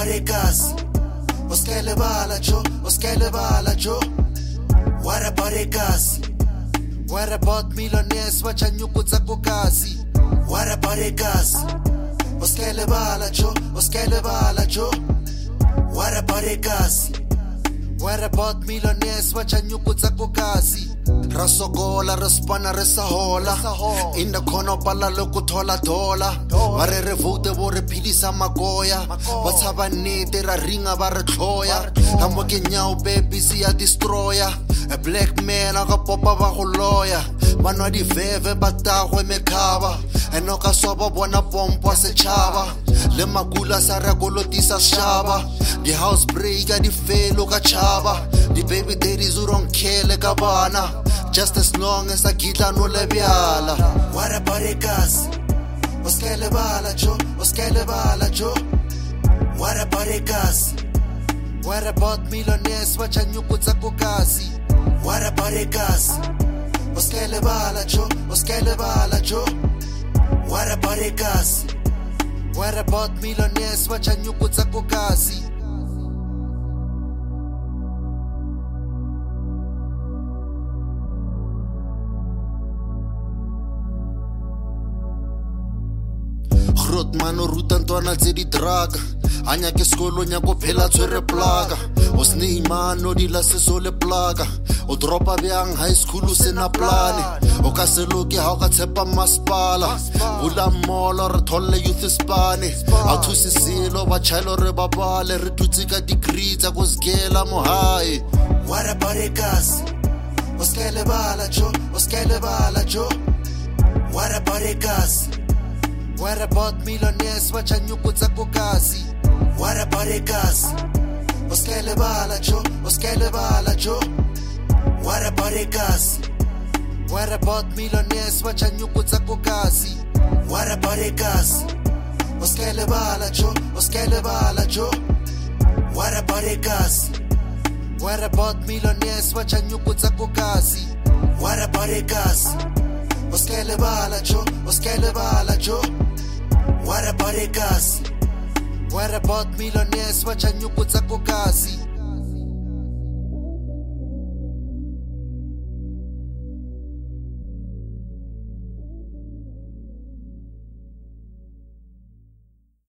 Barikas, Oskele Bala Joe, Oskele Bala Joe. What about Barikas? What about millionaires? Wachanyukutsa kokasi. What about Barikas? Oskele Bala Joe, Oskele Bala Joe. What about Barikas? What about millionaires? Wachanyukutsa kokasi. Rasogola respana resahola in the corner pala loko thola dola mare re vote bo re philisa makoya ba tshaba nete ra ringa ba re tloya ha mo ke nyao baby si ya destroyer a black man a ga popa ba go loya banwa di veve ba tagwe mekhaba eno ka soba bona pompo se chaba le makula sa re kolotisa shaba di house breaker di felo ka chaba di baby daddies who don't care le ka bana. Just as long as I get no leviala. What about Barikas? Oskele Bala Joe, Oskele Bala Joe. What about Barikas? What about millionaires? Wachanyukutsa kokasi. What about Barikas? Oskele Bala Joe, Oskele Bala Joe. What about Barikas? What about millionaires? Wachanyukutsa kokasi. Grot mano ruta ntwana tse di drug anya ke skolo nya go phela tshwere plaka o snei mano di la seso le plaka o dropa byang high school se na plane o ka se loke ha o ka tshepa maspala bula molo re tholle youth spane a thusi selo ba chalo re babale re tutsi ka degree tsa go sgela mo high. What about Barikas? Oskele Bala Joe, Oskele Bala Joe. What about Barikas? What about millionaires? Wachanyukutsa kokasi. What about Barikas? Oskele Bala Joe, Oskele Bala Joe. What about Barikas? What about millionaires? Wachanyukutsa kokasi. What about Barikas? Oskele Bala Joe, Oskele Bala Joe. What about Barikas? What about millionaires? Wachanyukutsa kokasi. What about Barikas? Oskele Bala Joe, Oskele Bala Joe. What about Barikas? What about millionaires? Wachanyukutsa kokasi.